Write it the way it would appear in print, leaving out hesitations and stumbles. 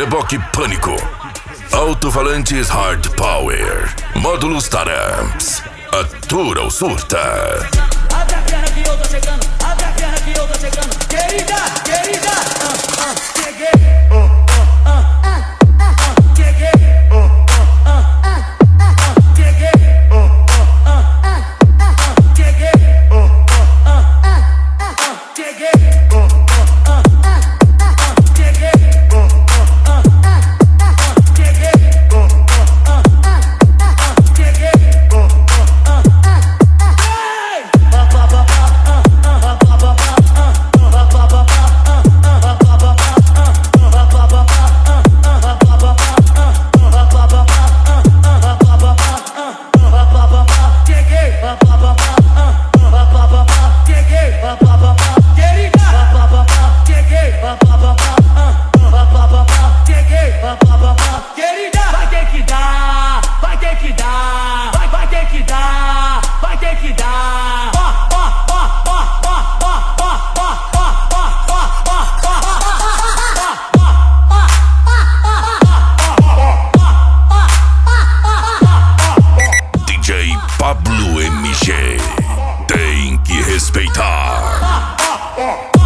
reboque Pânico, alto-falantes Hard Power, módulos Taramps. Atura ou surta. Abre a perna que eu tô chegando, abre a perna que eu tô chegando. Querida, querida, cheguei. Cheguei. Pablo MG tem que respeitar.